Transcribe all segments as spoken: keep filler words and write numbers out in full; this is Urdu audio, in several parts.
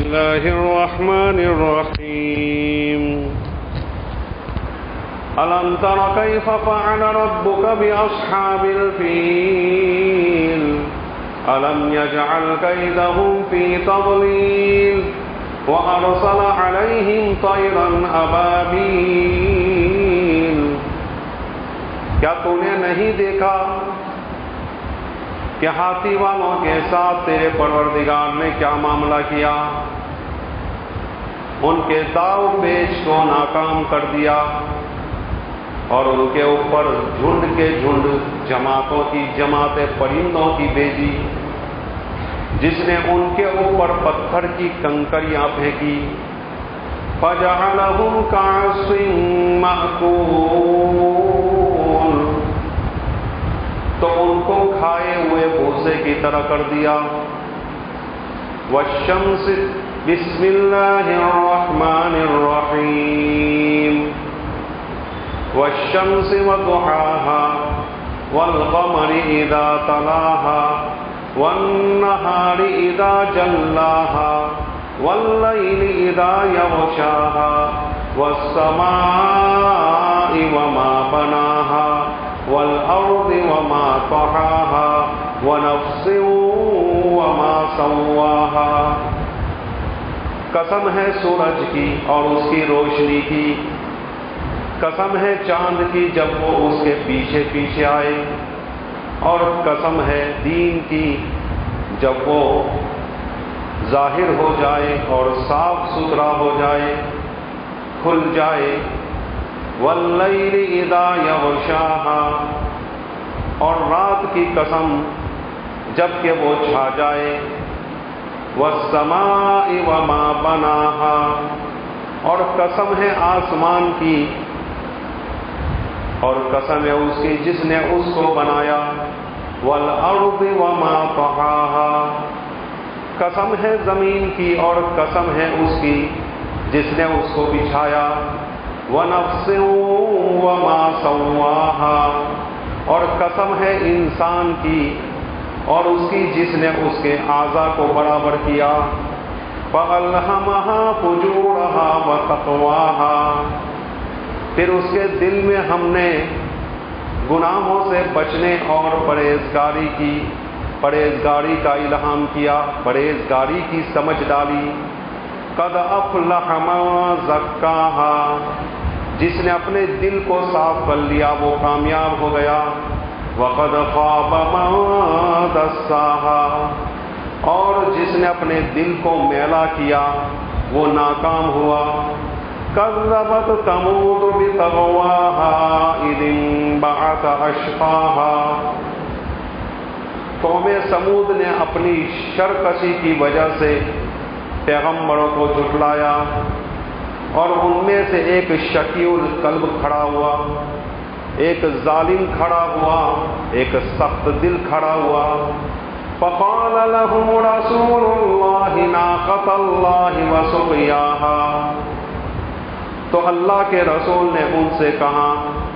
الله الرحمن الرحيم ألم تر كيف فعل ربك بأصحاب الفيل ألم يجعل كيدهم في تضليل وأرسل عليهم طيرا أبابيل. کیا تو نے نہیں دیکھا کہ ہاتھی والوں کے ساتھ تیرے پروردگار نے کیا معاملہ کیا؟ ان کے داؤ پیچ کو ناکام کر دیا اور ان کے اوپر جھنڈ کے جھنڈ جماعتوں کی جماعتیں پرندوں کی بھیجی، جس نے ان کے اوپر پتھر کی کنکریاں پھینکی. فَجَعَلَهُمْ كَعَصْفٍ مَّأْكُولٍ، تو ان کو کھائے ہوئے بھوسے کی طرح کر دیا. وَالشَّمْسِ بِسْمِ اللَّهِ الرَّحْمَنِ الرَّحِيمِ وَالشَّمْسِ وَضُحَاهَا وَالْقَمَرِ إِذَا تَلَاهَا وَالنَّهَارِ إِذَا جَلَّاهَا وَاللَّيْلِ إِذَا يَغْشَاهَا وَالسَّمَاءِ وَمَا بَنَاهَا وَالْأَرْضِ وَمَا طَحَاهَا وَنَفْسٍ وَمَا سَوَّاهَا. قسم ہے سورج کی اور اس کی روشنی کی، قسم ہے چاند کی جب وہ اس کے پیچھے پیچھے آئے، اور قسم ہے دین کی جب وہ ظاہر ہو جائے اور صاف ستھرا ہو جائے، کھل جائے. واللیل اذا یغشاہا، اور رات کی قسم جب کہ وہ چھا جائے. والسماء وما بناہا، اور قسم ہے آسمان کی اور قسم ہے اس کی جس نے اس کو بنایا. والارض وما طحاہا، قسم ہے زمین کی اور قسم ہے اس کی جس نے اس کو بچھایا. وَنَفْسٍ وَمَا سَوَّاهَا، اور قسم ہے انسان کی اور اس کی جس نے اس کے اعضاء کو برابر کیا. فَأَلْهَمَهَا فُجُورَهَا وَتَقْوَاهَا، پھر اس کے دل میں ہم نے گناہوں سے بچنے اور پرہیزگاری کی پرہیزگاری کا الہام کیا، پرہیزگاری کی سمجھ ڈالی. قَدْ أَفْلَحَ مَن زَكَّاهَا، جس نے اپنے دل کو صاف کر لیا وہ کامیاب ہو گیا. وَقَدْ خَابَ مَن دَسَّاهَا، اور جس نے اپنے دل کو میلا کیا وہ ناکام ہوا. كَذَّبَتْ ثَمُودُ بِطَغْوَاهَا إِذِ انبَعَثَ أَشْقَاهَا، قوم سمود نے اپنی شرکشی کی وجہ سے پیغمبروں کو جھٹلایا، اور ان میں سے ایک شقی القلب کھڑا ہوا، ایک ظالم کھڑا ہوا، ایک سخت دل کھڑا ہوا. فَقَالَ لَهُمْ رَسُولُ اللَّهِ نَاقَةَ اللَّهِ وَسُقْيَاهَا، تو اللہ کے رسول نے ان سے کہا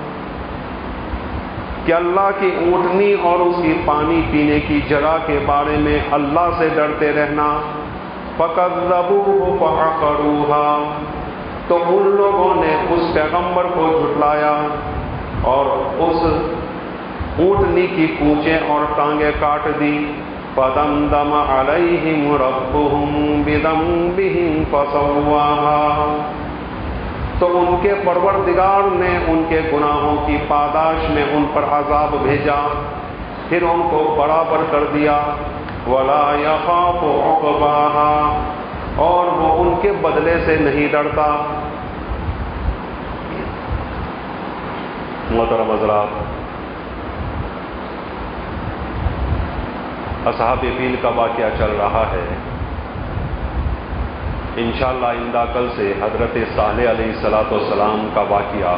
کہ اللہ کی اونٹنی اور اس کی پانی پینے کی جگہ کے بارے میں اللہ سے ڈرتے رہنا. فَكَذَّبُوهُ فَعَقَرُوهَا، تو ان لوگوں نے اس پیغمبر کو جھٹلایا اور اس اونٹنی کی پونچیں اور ٹانگیں کاٹ دی. فَدَمْدَمَ عَلَيْهِمْ رَبُّهُمْ بِذَنبِهِمْ فَسَوَّاهَا، تو ان کے پروردگار نے ان کے گناہوں کی پاداش میں ان پر عذاب بھیجا، پھر ان کو برابر کر دیا. وَلَا يَخَافُ عُقْبَاهَا، اور وہ ان کے بدلے سے نہیں ڈرتا. محترم حضرات، اصحاب فیل کا واقعہ چل رہا ہے. انشاءاللہ آئندہ کل سے حضرت صالح علیہ الصلاۃ والسلام کا واقعہ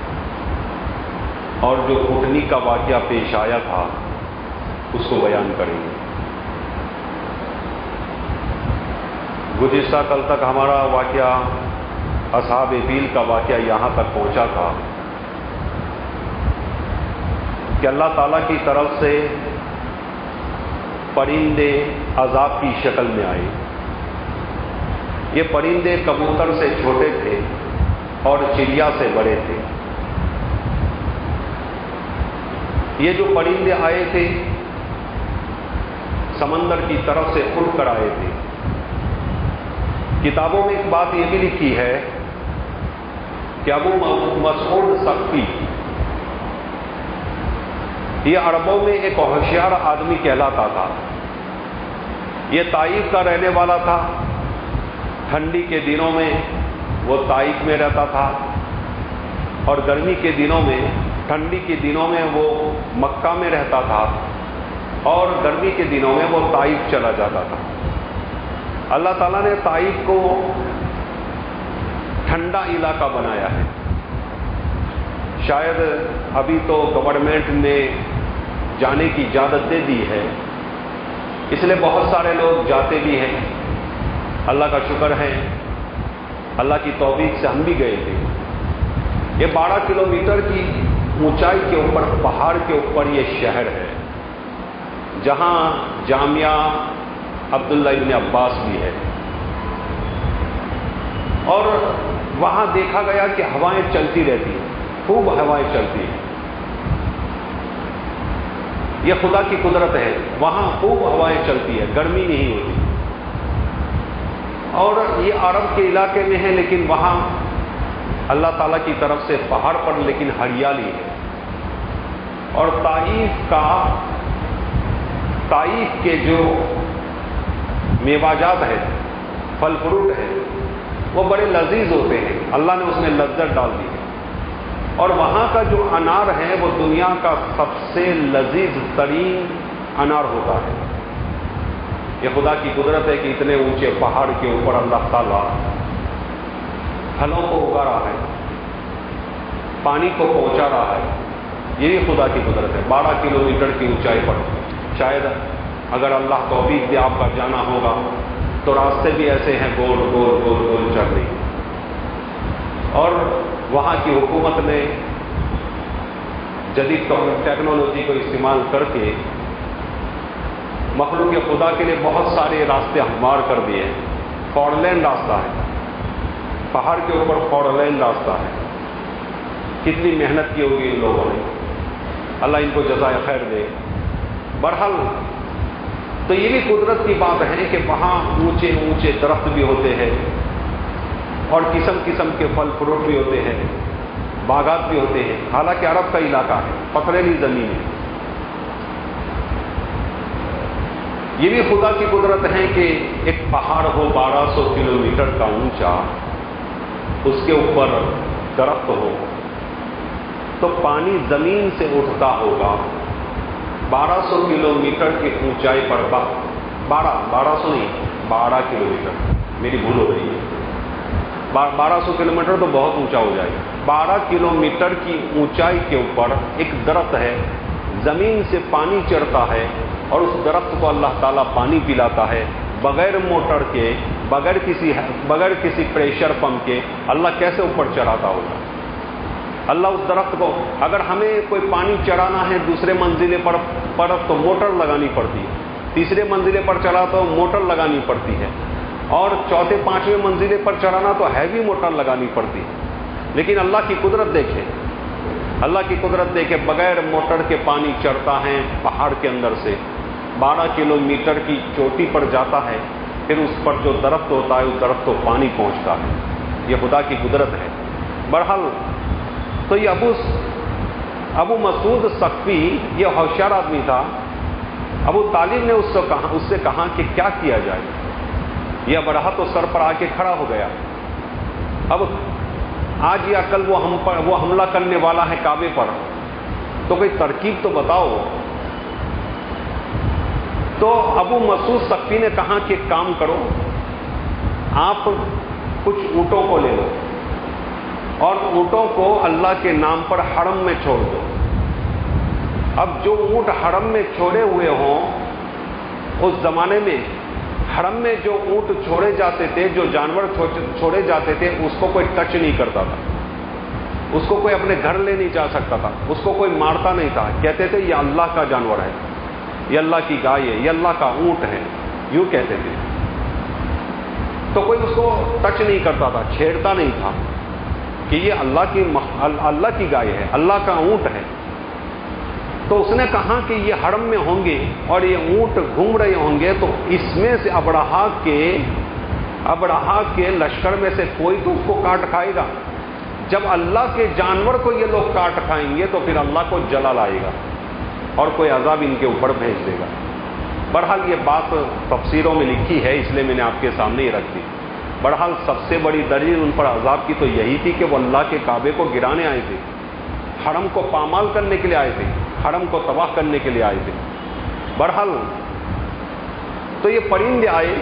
اور جو اونٹنی کا واقعہ پیش آیا تھا اس کو بیان کریں گے. گزشتہ کل تک ہمارا واقعہ اصحاب فیل کا واقعہ یہاں تک پہنچا تھا کہ اللہ تعالیٰ کی طرف سے پرندے عذاب کی شکل میں آئے یہ پرندے کبوتر سے چھوٹے تھے اور چڑیا سے بڑے تھے۔ یہ جو پرندے آئے تھے سمندر کی طرف سے اڑ کر آئے تھے۔ کتابوں میں ایک بات یہ بھی لکھی ہے کہ ابو مسعود ثقفی یہ عربوں میں ایک ہوشیار آدمی کہلاتا تھا۔ یہ طائف کا رہنے والا تھا۔ ٹھنڈی کے دنوں میں وہ طائف میں رہتا تھا اور گرمی کے دنوں میں ٹھنڈی کے دنوں میں وہ مکہ میں رہتا تھا اور گرمی کے دنوں میں وہ طائف چلا جاتا تھا۔ اللہ تعالیٰ نے طائف کو ٹھنڈا علاقہ بنایا ہے۔ شاید ابھی تو گورنمنٹ نے جانے کی اجازت دے دی ہے، اس لیے بہت سارے لوگ جاتے بھی ہیں۔ اللہ کا شکر ہے، اللہ کی توفیق سے ہم بھی گئے تھے۔ یہ بارہ کلومیٹر کی اونچائی کے اوپر پہاڑ کے اوپر یہ شہر ہے جہاں جامعہ عبداللہ ابن عباس بھی ہے، اور وہاں دیکھا گیا کہ ہوائیں چلتی رہتی ہیں، خوب ہوائیں چلتی ہیں۔ یہ خدا کی قدرت ہے، وہاں خوب ہوائیں چلتی ہے، گرمی نہیں ہوتی۔ اور یہ عرب کے علاقے میں ہے لیکن وہاں اللہ تعالیٰ کی طرف سے پہاڑ پر لیکن ہریالی ہے۔ اور طائف کا طائف کے جو میوہ جات ہے، پھل فروٹ ہے، وہ بڑے لذیذ ہوتے ہیں، اللہ نے اس میں لذت ڈال دی ہے۔ اور وہاں کا جو انار ہے وہ دنیا کا سب سے لذیذ ترین انار ہوتا ہے۔ یہ خدا کی قدرت ہے کہ اتنے اونچے پہاڑ کے اوپر اللہ تعالیٰ پھلوں کو اگا رہا ہے، پانی کو پہنچا رہا ہے۔ یہی خدا کی قدرت ہے۔ بارہ کلومیٹر کی اونچائی پر شاید اگر اللہ توفیق دے آپ کا جانا ہوگا تو راستے بھی ایسے ہیں گول گول گول گول چل رہی۔ اور وہاں کی حکومت نے جدید ٹیکنالوجی کو استعمال کر کے مخلوق خدا کے لیے بہت سارے راستے ہموار کر دیے ہیں۔ فور لین راستہ ہے، پہاڑ کے اوپر فور لین راستہ ہے۔ کتنی محنت کی ہوگی ان لوگوں نے، اللہ ان کو جزائے خیر دے۔ بہرحال تو یہ بھی قدرت کی بات ہے کہ وہاں اونچے اونچے درخت بھی ہوتے ہیں اور قسم قسم کے پھل فروٹ بھی ہوتے ہیں، باغات بھی ہوتے ہیں۔ حالانکہ عرب کا علاقہ ہے، پتھریلی زمین ہے۔ یہ بھی خدا کی قدرت ہے کہ ایک پہاڑ ہو بارہ سو کلومیٹر کا اونچا، اس کے اوپر درخت ہو تو پانی زمین سے اٹھتا ہوگا بارہ سو کلومیٹر کی اونچائی پر۔ بارہ بارہ سو نہیں بارہ کلومیٹر، میری بھول ہو رہی ہے۔ بارہ سو کلومیٹر تو بہت اونچا ہو جائے گا۔ بارہ کلومیٹر کی اونچائی کے اوپر ایک درخت ہے، زمین سے پانی چڑھتا ہے اور اس درخت کو اللہ تعالیٰ پانی پلاتا ہے بغیر موٹر کے، بغیر کسی بغیر کسی پریشر پمپ کے۔ اللہ کیسے اوپر چڑھاتا ہوگا؟ اللہ اس درخت کو، اگر ہمیں کوئی پانی چڑھانا ہے دوسرے منزلے پر پر تو موٹر لگانی پڑتی ہے، تیسرے منزلے پر چڑھا تو موٹر لگانی پڑتی ہے، اور چوتھے پانچویں منزلے پر چڑھانا تو ہیوی موٹر لگانی پڑتی ہے۔ لیکن اللہ کی قدرت دیکھیں، اللہ کی قدرت دیکھیں، بغیر موٹر کے پانی چڑھتا ہے پہاڑ کے اندر سے، بارہ کلومیٹر کی چوٹی پر جاتا ہے، پھر اس پر جو درخت ہوتا ہے اس درخت کو پانی پہنچتا ہے۔ یہ خدا کی قدرت ہے۔ بہرحال تو یہ ابو ابو مسعود ثقفی یہ ہوشیار آدمی تھا۔ ابو طالب نے اس سے کہا اس سے کہا کہ کیا کیا جائے؟ یہ ابرہہ تو سر پر آ کے کھڑا ہو گیا۔ اب آج یا کل وہ ہم پر وہ حملہ کرنے والا ہے کعبے پر، تو کوئی ترکیب تو بتاؤ۔ تو ابو مسعود ثقفی نے کہا کہ کام کرو، آپ کچھ اونٹوں کو لے لو اور اونٹوں کو اللہ کے نام پر حرم میں چھوڑ دو۔ اب جو اونٹ حرم میں چھوڑے ہوئے ہوں، اس زمانے میں حرم میں جو اونٹ چھوڑے جاتے تھے، جو جانور چھوڑے جاتے تھے، اس کو کوئی ٹچ نہیں کرتا تھا، اس کو کوئی اپنے گھر لے نہیں جا سکتا تھا، اس کو کوئی مارتا نہیں تھا۔ کہتے تھے یہ اللہ کا جانور ہے، یہ اللہ کی گائے ہے، یہ اللہ کا اونٹ ہے، یوں کہتے تھے۔ تو کوئی اس کو ٹچ نہیں کرتا تھا، چھیڑتا نہیں تھا کہ یہ اللہ کی اللہ کی گائے ہے، اللہ کا اونٹ ہے۔ تو اس نے کہا کہ یہ حرم میں ہوں گے اور یہ اونٹ گھوم رہے ہوں گے، تو اس میں سے ابرہا کے ابرہا کے لشکر میں سے کوئی تو اس کو کاٹ کھائے گا۔ جب اللہ کے جانور کو یہ لوگ کاٹ کھائیں گے تو پھر اللہ کو جلال آئے گا اور کوئی عذاب ان کے اوپر بھیج دے گا۔ بہرحال یہ بات تفسیروں میں لکھی ہے، اس لیے میں نے آپ کے سامنے ہی رکھ دی۔ بہرحال سب سے بڑی دلیل ان پر عذاب کی تو یہی تھی کہ وہ اللہ کے کعبے کو گرانے آئے تھے، حرم کو پامال کرنے کے لیے آئے تھے، حرم کو تباہ کرنے کے لیے آئے تھے۔ بہرحال تو یہ پرندے آئے۔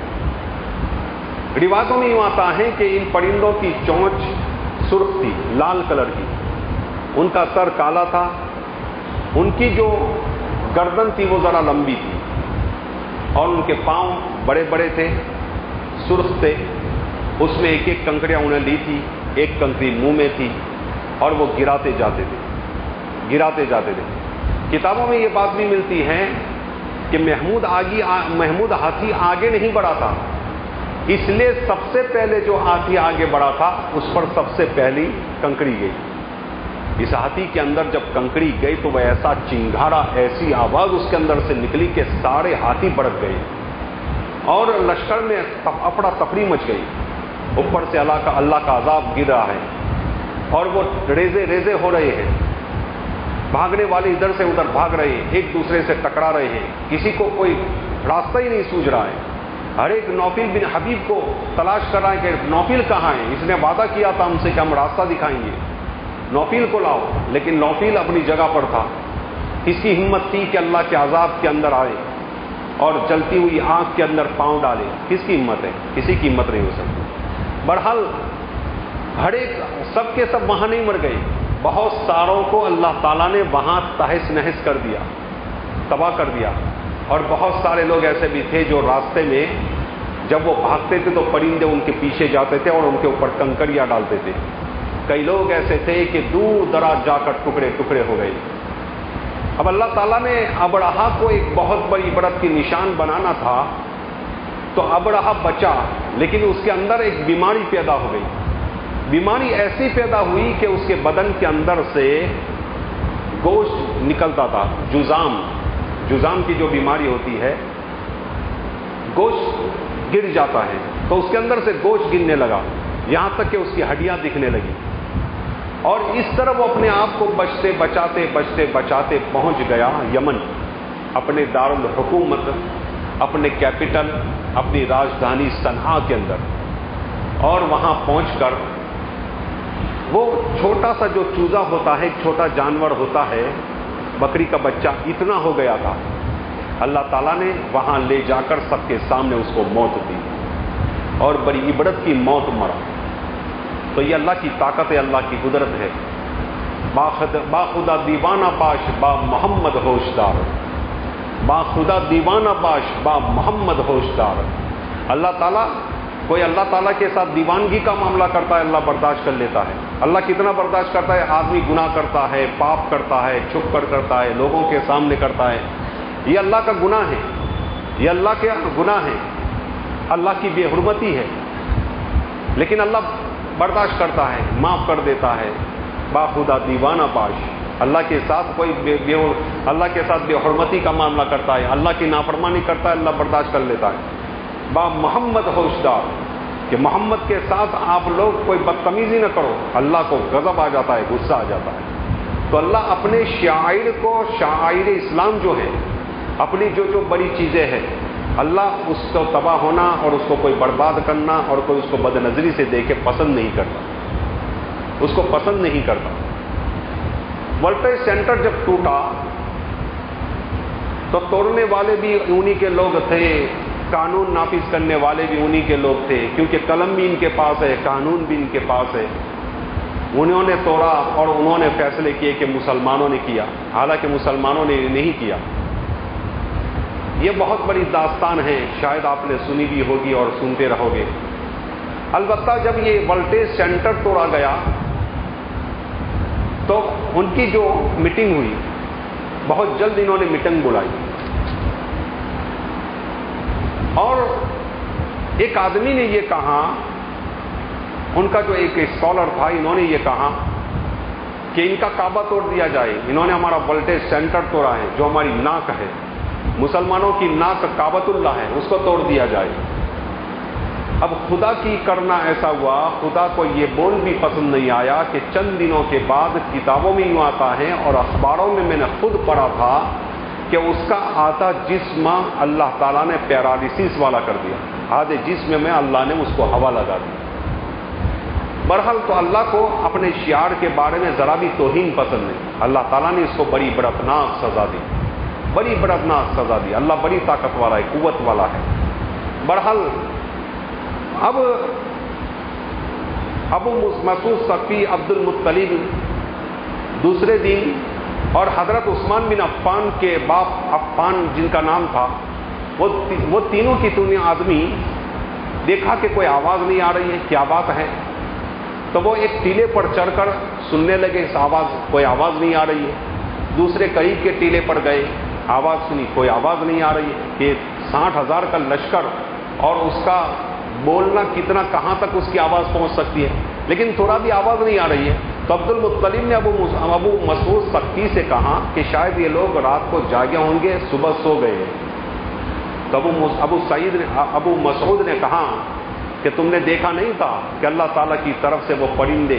روایتوں میں یوں آتا ہے کہ ان پرندوں کی چونچ سرخ تھی، لال کلر کی، ان کا سر کالا تھا، ان کی جو گردن تھی وہ ذرا لمبی تھی، اور ان کے پاؤں بڑے بڑے تھے، سرخ تھے۔ اس میں ایک ایک کنکریاں انہیں لی تھی، ایک کنکری منہ میں تھی، اور وہ گراتے جاتے تھے گراتے جاتے تھے کتابوں میں یہ بات بھی ملتی ہے کہ محمود آگی محمود ہاتھی آگے نہیں بڑھا تھا، اس لیے سب سے پہلے جو ہاتھی آگے بڑھا تھا اس پر سب سے پہلی کنکری گئی۔ اس ہاتھی کے اندر جب کنکری گئی تو وہ ایسا چنگھاڑا، ایسی آواز اس کے اندر سے نکلی کہ سارے ہاتھی بڑک گئے اور لشکر میں افڑا تفری مچ گئی۔ اوپر سے اللہ کا اللہ کا عذاب گر رہا ہے اور وہ ریزے ریزے ہو رہے ہیں، بھاگنے والے ادھر سے ادھر بھاگ رہے ہیں، ایک دوسرے سے ٹکرا رہے ہیں، کسی کو کوئی راستہ ہی نہیں سوجھ رہا ہے۔ ہر ایک نوفل بن حبیب کو تلاش کر رہا ہے کہ نوفل کہاں ہے، اس نے وعدہ کیا تھا ہم سے کہ ہم راستہ دکھائیں گے، نوفل کو لاؤ، لیکن نوفل اپنی جگہ پر تھا۔ اس کی ہمت تھی کہ اللہ کے عذاب کے اندر آئے اور جلتی ہوئی آنکھ کے اندر پاؤں ڈالے، کس کی ہمت ہے؟ کسی کی ہمت نہیں ہو سکتی۔ بہرحال ہر ایک سب کے سب وہاں نہیں مر گئے، بہت ساروں کو اللہ تعالیٰ نے وہاں تہس نہس کر دیا، تباہ کر دیا، اور بہت سارے لوگ ایسے بھی تھے جو راستے میں جب وہ بھاگتے تھے تو پرندے ان کے پیچھے جاتے تھے اور ان کے اوپر کنکریاں ڈالتے تھے۔ کئی لوگ ایسے تھے کہ دور دراز جا کر ٹکڑے ٹکڑے ہو گئے۔ اب اللہ تعالیٰ نے ابرہا کو ایک بہت بڑی عبرت کی نشان بنانا تھا، تو ابرہا بچا، لیکن اس کے اندر ایک بیماری پیدا ہو گئی۔ بیماری ایسی پیدا ہوئی کہ اس کے بدن کے اندر سے گوشت نکلتا تھا، جزام جزام کی جو بیماری ہوتی ہے، گوشت گر جاتا ہے، تو اس کے اندر سے گوشت گرنے لگا، یہاں تک کہ اس کی ہڈیاں دکھنے لگی، اور اس طرح وہ اپنے آپ کو بچتے بچاتے بچتے بچاتے پہنچ گیا یمن، اپنے دارالحکومت، اپنے کیپٹل، اپنی راجدھانی صنعاء کے اندر۔ اور وہاں پہنچ کر وہ چھوٹا سا جو چوزا ہوتا ہے، ایک چھوٹا جانور ہوتا ہے، بکری کا بچہ، اتنا ہو گیا تھا۔ اللہ تعالیٰ نے وہاں لے جا کر سب کے سامنے اس کو موت دی، اور بڑی عبرت کی موت مرا۔ تو یہ اللہ کی طاقت ہے، اللہ کی قدرت ہے۔ با خدا دیوانہ باش با محمد ہوشدار، با خدا دیوانہ باش با محمد ہوشدار۔ اللہ تعالیٰ کوئی اللہ تعالیٰ کے ساتھ دیوانگی کا معاملہ کرتا ہے، اللہ برداشت کر لیتا ہے۔ اللہ کتنا برداشت کرتا ہے؟ آدمی گناہ کرتا ہے، پاپ کرتا ہے، چھپ کر کرتا ہے، لوگوں کے سامنے کرتا ہے، یہ اللہ کا گناہ ہے، یہ اللہ کے گناہ ہے، اللہ کی بے حرمتی ہے، لیکن اللہ برداشت کرتا ہے، معاف کر دیتا ہے۔ با خدا دیوانہ باش، اللہ کے ساتھ کوئی بے بے اللہ کے ساتھ بے حرمتی کا معاملہ کرتا ہے، اللہ کی نافرمانی کرتا ہے، اللہ برداشت کر لیتا ہے۔ با محمد ہوشدار، کہ محمد کے ساتھ آپ لوگ کوئی بدتمیزی نہ کرو، اللہ کو غضب آ جاتا ہے، غصہ آ جاتا ہے۔ تو اللہ اپنے شاعر کو، شاعر اسلام جو ہے، اپنی جو جو بڑی چیزیں ہیں، اللہ اس کو تباہ ہونا اور اس کو کوئی برباد کرنا اور کوئی اس کو بد نظری سے دیکھے پسند نہیں کرتا، اس کو پسند نہیں کرتا۔ ورلڈ ٹریڈ سینٹر جب ٹوٹا تو توڑنے والے بھی انہی کے لوگ تھے، قانون نافذ کرنے والے بھی انہی کے لوگ تھے، کیونکہ قلم بھی ان کے پاس ہے، قانون بھی ان کے پاس ہے۔ انہوں نے توڑا اور انہوں نے فیصلے کیے کہ مسلمانوں نے کیا، حالانکہ مسلمانوں نے نہیں کیا۔ یہ بہت بڑی داستان ہے، شاید آپ نے سنی بھی ہوگی اور سنتے رہو گے۔ البتہ جب یہ ورلڈ ٹریڈ سینٹر توڑا گیا تو ان کی جو میٹنگ ہوئی، بہت جلد انہوں نے میٹنگ بلائی، اور ایک آدمی نے یہ کہا، ان کا جو ایک اسکالر تھا، انہوں نے یہ کہا کہ ان کا کعبہ توڑ دیا جائے، انہوں نے ہمارا وولٹیج سینٹر توڑا ہے، جو ہماری ناک ہے، مسلمانوں کی ناک کعبۃ اللہ ہے، اس کو توڑ دیا جائے۔ اب خدا کی کرنا ایسا ہوا، خدا کو یہ بول بھی پسند نہیں آیا کہ چند دنوں کے بعد کتابوں میں یوں آتا ہے اور اخباروں میں میں نے خود پڑھا تھا کہ اس کا آدھا جسم اللہ تعالیٰ نے پیرالیسس والا کر دیا، آدھے جسم میں اللہ نے اس کو ہوا لگا دی۔ بہرحال تو اللہ کو اپنے شعار کے بارے میں ذرا بھی توہین پسند نہیں، اللہ تعالیٰ نے اس کو بڑی بڑکناک سزا دی، بڑی بڑکناک سزا دی۔ اللہ بڑی طاقت والا ہے، قوت والا ہے۔ بہرحال اب ابو مسعود ثقفی عبد المطلب دوسرے دن اور حضرت عثمان بن عفان کے باپ عفان جن کا نام تھا، وہ وہ تینوں کی تینوں آدمی دیکھا کہ کوئی آواز نہیں آ رہی ہے، کیا بات ہے؟ تو وہ ایک ٹیلے پر چڑھ کر سننے لگے، اس آواز کوئی آواز نہیں آ رہی ہے۔ دوسرے قریب کے ٹیلے پر گئے، آواز سنی، کوئی آواز نہیں آ رہی ہے کہ ساٹھ ہزار کا لشکر اور اس کا بولنا کتنا، کہاں تک اس کی آواز پہنچ سکتی ہے، لیکن تھوڑا بھی آواز نہیں آ رہی ہے۔ تو عبد المطلب نے ابو ابو مسعود ثقفی سے کہا کہ شاید یہ لوگ رات کو جاگے ہوں گے، صبح سو گئے ہیں۔ تو ابو ابو سعید نے ابو مسعود نے کہا کہ تم نے دیکھا نہیں تھا کہ اللہ تعالیٰ کی طرف سے وہ پرندے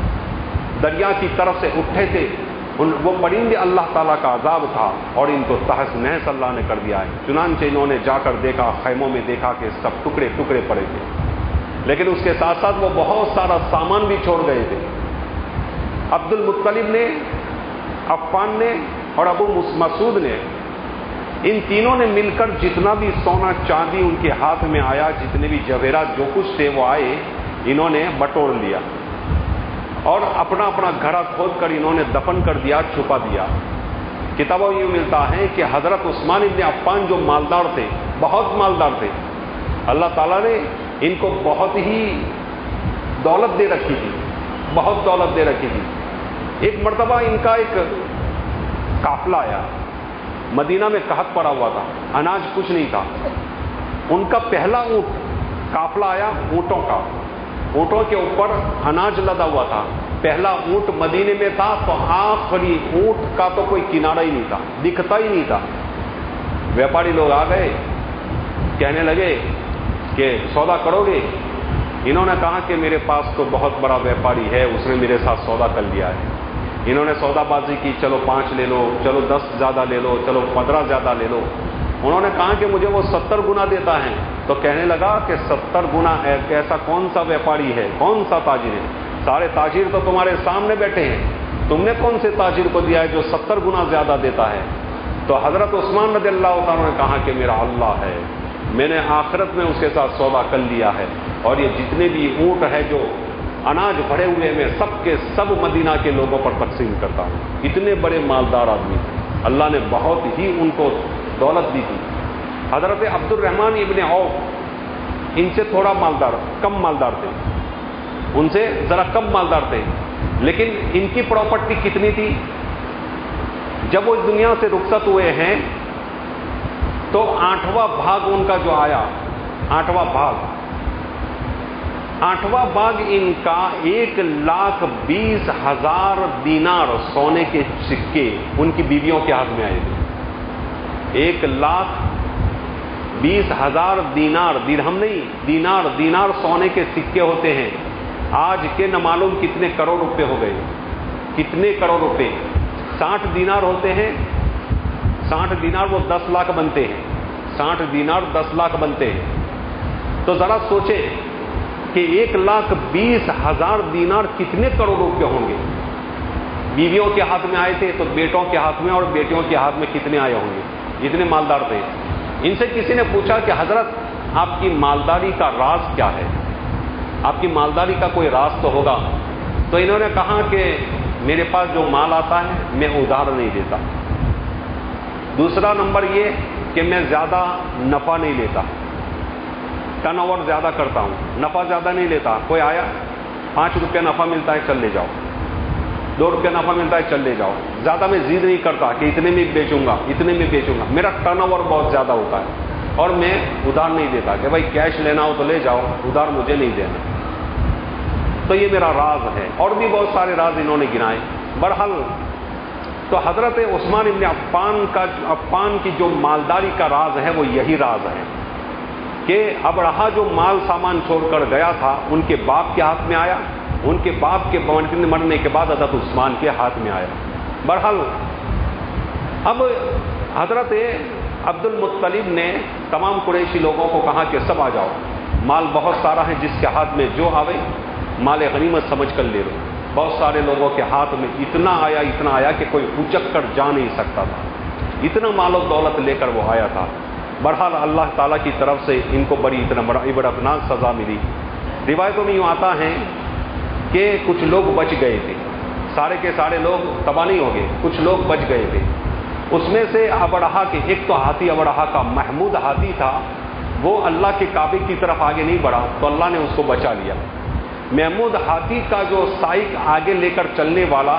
دریا کی طرف سے اٹھے تھے، ان وہ پرندے اللہ تعالیٰ کا عذاب تھا اور ان کو تہس نہس اللہ نے کر دیا ہے۔ چنانچہ انہوں نے جا کر دیکھا، خیموں میں دیکھا کہ سب ٹکڑے ٹکڑے پڑے تھے، لیکن اس کے ساتھ ساتھ وہ بہت سارا سامان بھی چھوڑ گئے تھے۔ عبد المطلب نے، عفان نے اور ابو مسعود نے، ان تینوں نے مل کر جتنا بھی سونا چاندی ان کے ہاتھ میں آیا، جتنے بھی جواہرات جو کچھ تھے وہ آئے، انہوں نے بٹور لیا اور اپنا اپنا گھڑا کھود کر انہوں نے دفن کر دیا، چھپا دیا۔ کتابوں میں یہ ملتا ہے کہ حضرت عثمان ابن عفان جو مالدار تھے، بہت مالدار تھے، اللہ تعالیٰ نے ان کو بہت ہی دولت دے رکھی تھی، بہت دولت دے رکھی تھی۔ ایک مرتبہ ان کا ایک قافلہ آیا، مدینہ میں قحط پڑا ہوا تھا، اناج کچھ نہیں تھا۔ ان کا پہلا اونٹ قافلہ آیا، اونٹوں کا، اونٹوں کے اوپر اناج لدا ہوا تھا، پہلا اونٹ مدینے میں تھا، تو آخری اونٹ کا تو کوئی کنارہ ہی نہیں تھا، دکھتا ہی نہیں تھا۔ ویپاری لوگ آ گئے، کہنے لگے کہ سودا کرو گے؟ انہوں نے کہا کہ میرے پاس تو بہت بڑا ویپاری ہے، اس نے میرے ساتھ سودا کر لیا ہے۔ انہوں نے سودا بازی کی، چلو پانچ لے لو، چلو دس زیادہ لے لو، چلو پندرہ زیادہ لے لو۔ انہوں نے کہا کہ مجھے وہ ستر گنا دیتا ہے، تو کہنے لگا کہ ستر گنا ایسا کون سا ویپاری ہے، کون سا تاجر ہے؟ سارے تاجر تو تمہارے سامنے بیٹھے ہیں، تم نے کون سے تاجر کو دیا ہے جو ستر گنا زیادہ دیتا ہے؟ تو حضرت عثمان رضی اللہ تعالیٰ نے کہا کہ میرا اللہ ہے، میں نے آخرت میں اس کے ساتھ سودا کر لیا ہے، اور یہ جتنے بھی اونٹ ہے جو اناج بھرے ہوئے میں سب کے سب مدینہ کے لوگوں پر تقسیم کرتا ہوں۔ اتنے بڑے مالدار آدمی تھے، اللہ نے بہت ہی ان کو دولت دی تھی۔ حضرت عبد الرحمن ابن عوف ان سے تھوڑا مالدار، کم مالدار تھے، ان سے ذرا کم مالدار تھے، لیکن ان کی پراپرٹی کتنی تھی؟ جب وہ اس دنیا سے رخصت ہوئے ہیں تو آٹھواں بھاگ ان کا جو آیا، آٹھواں بھاگ آٹھواں بھاگ ان کا ایک لاکھ بیس ہزار دینار سونے کے سکے ان کی بیویوں کے ہاتھ میں آئے تھے۔ ایک لاکھ بیس ہزار دینار، درہم نہیں، دینار، دینار سونے کے سکے ہوتے ہیں، آج کے نہ معلوم کتنے کروڑ روپے ہو گئے، کتنے کروڑ روپے۔ ساٹھ دینار ہوتے ہیں، ساٹھ دینار وہ دس لاکھ بنتے ہیں، ساٹھ دینار دس لاکھ بنتے ہیں۔ تو ذرا سوچے کہ ایک لاکھ بیس ہزار دینار کتنے کروڑ روپے ہوں گے۔ بیویوں کے ہاتھ میں آئے تھے تو بیٹوں کے ہاتھ میں اور بیٹیوں کے ہاتھ میں کتنے آئے ہوں گے، اتنے مالدار تھے۔ ان سے کسی نے پوچھا کہ حضرت آپ کی مالداری کا راز کیا ہے، آپ کی مالداری کا کوئی راز تو ہوگا۔ تو انہوں نے کہا کہ میرے پاس جو مال آتا ہے میں ادھار نہیں دیتا، دوسرا نمبر یہ کہ میں زیادہ نفع نہیں لیتا، ٹرن اوور زیادہ کرتا ہوں، نفع زیادہ نہیں لیتا۔ کوئی آیا، پانچ روپیہ نفع ملتا ہے چل لے جاؤ، دو روپیہ نفع ملتا ہے چل لے جاؤ، زیادہ میں زید نہیں کرتا کہ اتنے میں بیچوں گا، اتنے میں بیچوں گا، میرا ٹرن اوور بہت زیادہ ہوتا ہے۔ اور میں ادھار نہیں دیتا کہ بھائی کیش لینا ہو تو لے جاؤ، ادھار مجھے نہیں دینا. تو یہ میرا راز ہے. اور بھی بہت سارے راز انہوں نے گنائے. بہرحال تو حضرت عثمان ابن عفان کا عفان کی جو مالداری کا راز ہے وہ یہی راز ہے کہ ابرہا جو مال سامان چھوڑ کر گیا تھا ان کے باپ کے ہاتھ میں آیا، ان کے باپ کے مرنے کے بعد حضرت عثمان کے ہاتھ میں آیا. بہرحال اب حضرت عبد المطلب نے تمام قریشی لوگوں کو کہا کہ سب آ جاؤ، مال بہت سارا ہے، جس کے ہاتھ میں جو آوے مال غنیمت سمجھ کر لے لو. بہت سارے لوگوں کے ہاتھ میں اتنا آیا اتنا آیا کہ کوئی اچک کر جا نہیں سکتا تھا، اتنا مال و دولت لے کر وہ آیا تھا. بہرحال اللہ تعالیٰ کی طرف سے ان کو بڑی اتنا بڑا عبرتناک سزا ملی. روایتوں میں یوں آتا ہے کہ کچھ لوگ بچ گئے تھے، سارے کے سارے لوگ تباہ نہیں ہو گئے، کچھ لوگ بچ گئے تھے. اس میں سے ابرہا کے ایک تو ہاتھی ابرہا کا محمود ہاتھی تھا، وہ اللہ کے کعبے کی طرف آگے نہیں بڑھا تو اللہ نے اس کو بچا لیا. محمود ہاتھی کا جو سائق آگے لے کر چلنے والا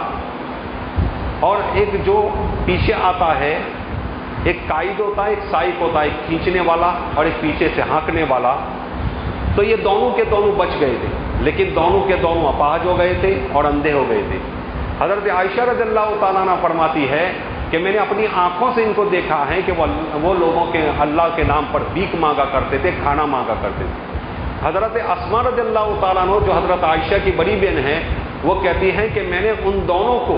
اور ایک جو پیچھے آتا ہے، ایک قائد ہوتا ہے، ایک سائق ہوتا ہے، ایک کھینچنے والا اور ایک پیچھے سے ہانکنے والا. تو یہ دونوں کے دونوں بچ گئے تھے، لیکن دونوں کے دونوں اپاہج ہو گئے تھے اور اندھے ہو گئے تھے. حضرت عائشہ رضی اللہ تعالیٰ عنہ فرماتی ہے کہ میں نے اپنی آنکھوں سے ان کو دیکھا ہے کہ وہ وہ لوگوں کے اللہ کے نام پر بھیک مانگا کرتے تھے، کھانا مانگا کرتے تھے. حضرت اسماء رضی اللہ تعالیٰ عنہ جو حضرت عائشہ کی بڑی بہن ہے، وہ کہتی ہیں کہ میں نے ان دونوں کو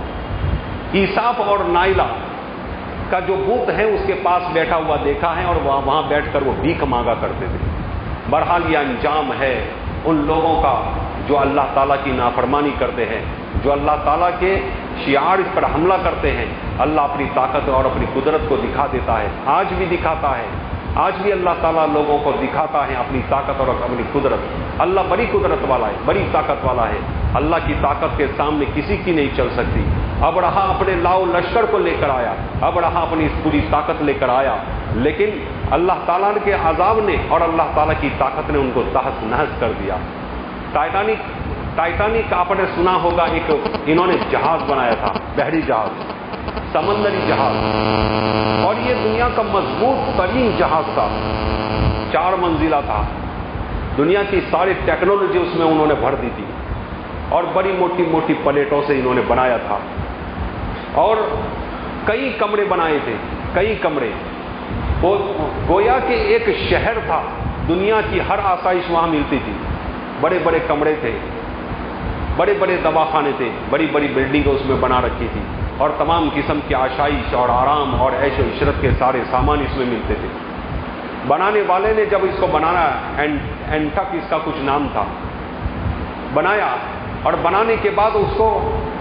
ایساف اور نائلہ کا جو بت ہے اس کے پاس بیٹھا ہوا دیکھا ہے اور وہاں بیٹھ کر وہ بھیک مانگا کرتے تھے. بہرحال یہ انجام ہے ان لوگوں کا جو اللہ تعالیٰ کی نافرمانی کرتے ہیں، جو اللہ تعالیٰ کے شعار پر حملہ کرتے ہیں. اللہ اپنی طاقت اور اپنی قدرت کو دکھا دیتا ہے، آج بھی دکھاتا ہے. آج بھی اللہ تعالیٰ لوگوں کو دکھاتا ہے اپنی طاقت اور اپنی قدرت. اللہ بڑی قدرت والا ہے، بڑی طاقت والا ہے. اللہ کی طاقت کے سامنے کسی کی نہیں چل سکتی. ابرہا اپنے لاؤ لشکر کو لے کر آیا، ابرہا اپنی اس پوری طاقت لے کر آیا، لیکن اللہ تعالیٰ کے عذاب نے اور اللہ تعالیٰ کی طاقت نے ان کو تحس نحس کر دیا. ٹائٹینک ٹائٹینک آپ نے سنا ہوگا، ایک انہوں نے جہاز بنایا تھا، بحری جہاز، سمندری جہاز، اور یہ دنیا کا مضبوط ترین جہاز تھا. چار منزلہ تھا، دنیا کی ساری ٹیکنالوجی اس میں انہوں نے بھر دی تھی اور بڑی موٹی موٹی پلیٹوں سے انہوں نے بنایا تھا اور کئی کمرے بنائے تھے، کئی کمرے. وہ گویا کہ ایک شہر تھا، دنیا کی ہر آسائش وہاں ملتی تھی. بڑے بڑے کمرے تھے، بڑے بڑے دواخانے تھے، بڑی بڑی بلڈنگیں اس میں بنا رکھی تھی اور تمام قسم کی آشائش اور آرام اور عیش و عشرت کے سارے سامان اس میں ملتے تھے. بنانے والے نے جب اس کو بنانا، اینٹک اس کا کچھ نام تھا، بنایا اور بنانے کے بعد اس کو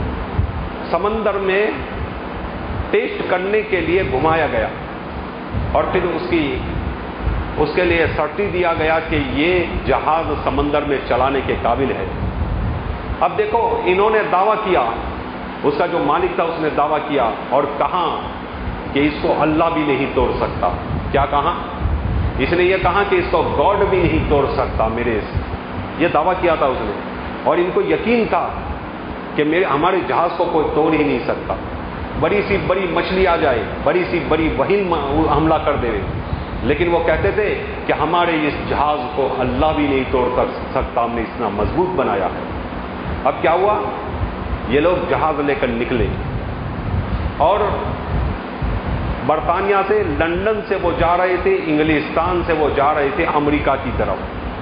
سمندر میں ٹیسٹ کرنے کے لیے گھمایا گیا اور پھر اس کی اس کے لیے سرٹی دیا گیا کہ یہ جہاز سمندر میں چلانے کے قابل ہے. اب دیکھو انہوں نے دعویٰ کیا، اس کا جو مالک تھا اس نے دعویٰ کیا اور کہا کہ اس کو اللہ بھی نہیں توڑ سکتا. کیا کہا؟ اس نے یہ کہا کہ اس کو گاڈ بھی نہیں توڑ سکتا. میرے یہ دعویٰ کیا تھا اس نے، اور ان کو یقین تھا کہ میرے ہمارے جہاز کو کوئی توڑ ہی نہیں سکتا. بڑی سی بڑی مچھلی آ جائے، بڑی سی بڑی وہیل حملہ کر دے، لیکن وہ کہتے تھے کہ ہمارے اس جہاز کو اللہ بھی نہیں توڑ سکتا، ہم نے اتنا مضبوط بنایا ہے. اب کیا ہوا؟ یہ لوگ جہاز لے کر نکلے اور برطانیہ سے، لندن سے وہ جا رہے تھے، انگلستان سے وہ جا رہے تھے امریکہ کی طرف.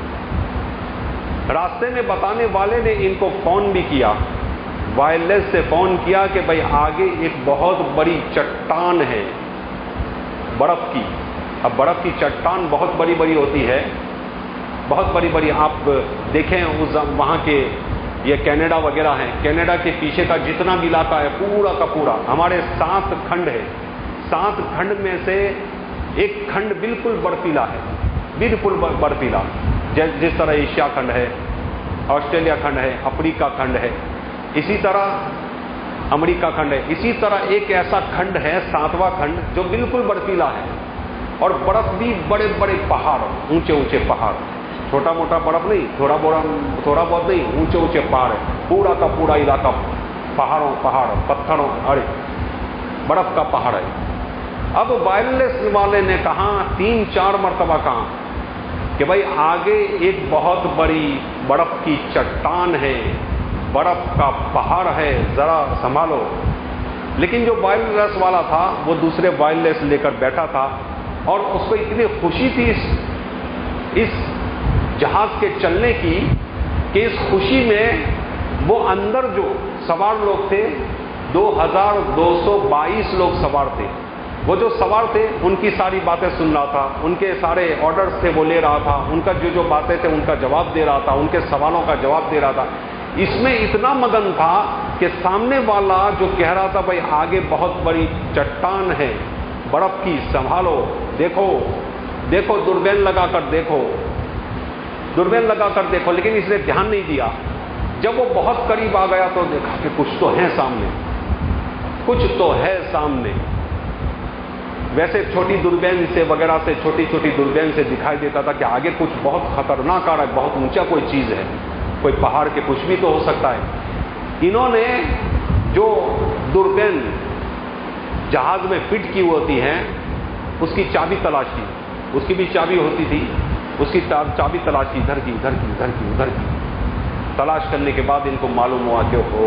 راستے میں بتانے والے نے ان کو فون بھی کیا، وائرلیس سے فون کیا کہ بھائی آگے ایک بہت بڑی چٹان ہے برف کی. اب برف کی چٹان بہت بڑی بڑی ہوتی ہے، بہت بڑی بڑی. آپ دیکھیں اس وہاں کے یہ کینیڈا وغیرہ ہیں، کینیڈا کے پیچھے کا جتنا بھی علاقہ ہے پورا کا پورا، ہمارے سات کھنڈ ہے، سات کھنڈ میں سے ایک کھنڈ بالکل برفیلا ہے، بالکل برفیلا. جس طرح ایشیا کھنڈ ہے، آسٹریلیا کھنڈ ہے، افریقہ کھنڈ ہے، اسی طرح امریکہ کھنڈ ہے. اسی طرح ایک ایسا کھنڈ ہے ساتواں کھنڈ جو بالکل برفیلا ہے اور برف بھی بڑے بڑے پہاڑ، اونچے اونچے پہاڑ، چھوٹا موٹا برف نہیں، تھوڑا بڑا تھوڑا بہت نہیں، اونچے اونچے پہاڑ ہے. پورا کا پورا علاقہ پہاڑوں پہاڑ پتھروں، ارے برف کا پہاڑ ہے. اب وائرلیس والے نے کہا تین چار مرتبہ کہا کہ بھائی آگے ایک بہت بڑی برف کی چٹان ہے، برف کا پہاڑ ہے، ذرا سنبھالو. لیکن جو وائرلیس والا تھا وہ دوسرے وائرلیس لے کر بیٹھا تھا اور اس کو اتنی خوشی تھی اس اس جہاز کے چلنے کی کہ اس خوشی میں وہ اندر جو سوار لوگ تھے دو ہزار دو سو بائیس لوگ سوار تھے. وہ جو سوار تھے ان کی ساری باتیں سن رہا تھا، ان کے سارے آرڈرز تھے وہ لے رہا تھا، ان کا جو جو باتیں تھے ان کا جواب دے رہا تھا، ان کے سوالوں کا جواب دے رہا تھا. اس میں اتنا مگن تھا کہ سامنے والا جو کہہ رہا تھا بھائی آگے بہت بڑی چٹان ہے برف کی، سنبھالو، دیکھو دیکھو دوربین لگا کر دیکھو دوربین لگا کر دیکھو لیکن اس نے دھیان نہیں دیا. جب وہ بہت قریب آ گیا تو دیکھا کہ کچھ تو ہے سامنے، کچھ تو ہے سامنے. ویسے چھوٹی دوربین سے وغیرہ سے چھوٹی چھوٹی دوربین سے دکھائی دیتا تھا کہ آگے کچھ بہت خطرناک آ رہا ہے، بہت اونچا کوئی چیز ہے، کوئی پہاڑ کے کچھ بھی تو ہو سکتا ہے. انہوں نے جو دوربین جہاز میں فٹ کی ہوتی ہیں اس کی چابی تلاش کی، اس کی بھی چابی ہوتی تھی، اس کی چابی تلاش کی، ادھر کی ادھر کی ادھر کی ادھر کی تلاش کرنے کے بعد ان کو معلوم ہوا کہ او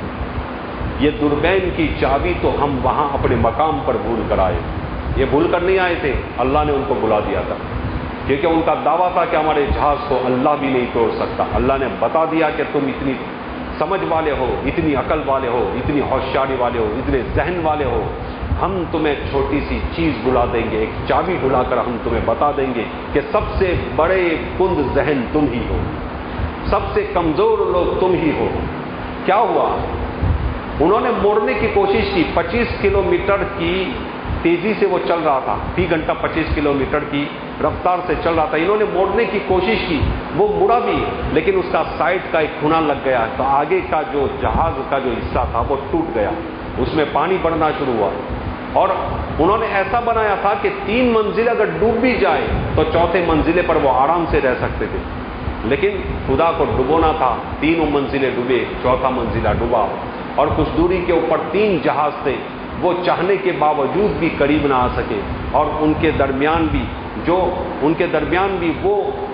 یہ دوربین کی چابی تو ہم وہاں اپنے مقام پر بھول کر آئے. یہ بھول کر نہیں آئے تھے، اللہ نے ان کو بلا دیا تھا کیونکہ ان کا دعویٰ تھا کہ ہمارے جہاز کو اللہ بھی نہیں توڑ سکتا. اللہ نے بتا دیا کہ تم اتنی سمجھ والے ہو، اتنی عقل والے ہو، اتنی ہوشیاری والے ہو، اتنے ذہن والے ہو، ہم تمہیں چھوٹی سی چیز بلا دیں گے، ایک چابی بلا کر ہم تمہیں بتا دیں گے کہ سب سے بڑے کند ذہن تم ہی ہو، سب سے کمزور لوگ تم ہی ہو. کیا ہوا؟ انہوں نے موڑنے کی کوشش کی. پچیس کلو میٹر کی تیزی سے وہ چل رہا تھا، فی گھنٹہ پچیس کلو میٹر کی رفتار سے چل رہا تھا. انہوں نے موڑنے کی کوشش کی، وہ مڑا بھی لیکن اس کا سائڈ کا ایک کھنا لگ گیا تو آگے کا جو جہاز کا جو حصہ تھا وہ ٹوٹ گیا، اس میں پانی بڑھنا شروع ہوا. اور انہوں نے ایسا بنایا تھا کہ تین منزلیں اگر ڈوب بھی جائے تو چوتھے منزلے پر وہ آرام سے رہ سکتے تھے. لیکن خدا کو ڈبونا تھا، تینوں منزلیں ڈوبے، چوتھا منزلہ ڈوبا. اور کچھ دوری کے اوپر تین جہاز تھے، وہ چاہنے کے باوجود بھی قریب نہ آ سکے اور ان کے درمیان بھی جو ان کے درمیان بھی وہ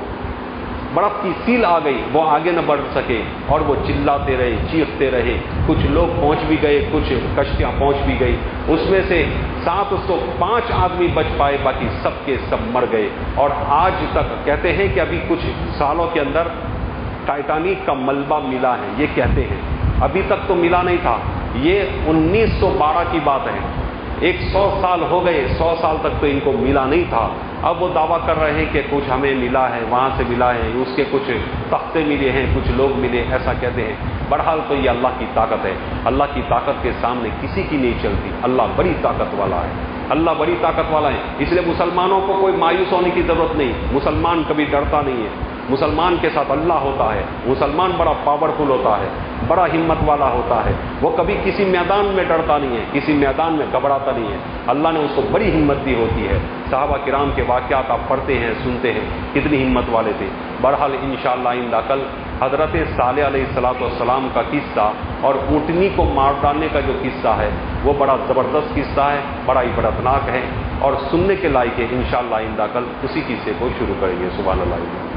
برف کی سیل آ گئی، وہ آگے نہ بڑھ سکے اور وہ چلاتے رہے، چیختے رہے. کچھ لوگ پہنچ بھی گئے، کچھ کشتیاں پہنچ بھی گئی. اس میں سے سات سو پانچ آدمی بچ پائے، باقی سب کے سب مر گئے. اور آج تک کہتے ہیں کہ ابھی کچھ سالوں کے اندر ٹائٹینک کا ملبہ ملا ہے، یہ کہتے ہیں. ابھی تک تو ملا نہیں تھا. یہ انیس سو بارہ کی بات ہے، ایک سو سال ہو گئے، سو سال تک تو ان کو ملا نہیں تھا. اب وہ دعویٰ کر رہے ہیں کہ کچھ ہمیں ملا ہے، وہاں سے ملا ہے، اس کے کچھ تختے ملے ہیں، کچھ لوگ ملے، ایسا کہتے ہیں. بہرحال تو یہ اللہ کی طاقت ہے، اللہ کی طاقت کے سامنے کسی کی نہیں چلتی. اللہ بڑی طاقت والا ہے، اللہ بڑی طاقت والا ہے. اس لیے مسلمانوں کو کوئی مایوس ہونے کی ضرورت نہیں. مسلمان کبھی ڈرتا نہیں ہے، مسلمان کے ساتھ اللہ ہوتا ہے. مسلمان بڑا پاورفل ہوتا ہے، بڑا ہمت والا ہوتا ہے. وہ کبھی کسی میدان میں ڈرتا نہیں ہے، کسی میدان میں گھبراتا نہیں ہے. اللہ نے اس کو بڑی ہمت دی ہوتی ہے. صحابہ کرام کے واقعات آپ پڑھتے ہیں، سنتے ہیں، کتنی ہمت والے تھے. بہرحال انشاءاللہ آئندہ کل حضرت صالح علیہ الصلوۃ والسلام کا قصہ اور اونٹنی کو مار ڈالنے کا جو قصہ ہے وہ بڑا زبردست قصہ ہے، بڑا عبرتناک ہے اور سننے کے لائق ہے. انشاءاللہ آئندہ کل اسی قصے کو شروع کریں گے. سبحان اللہ.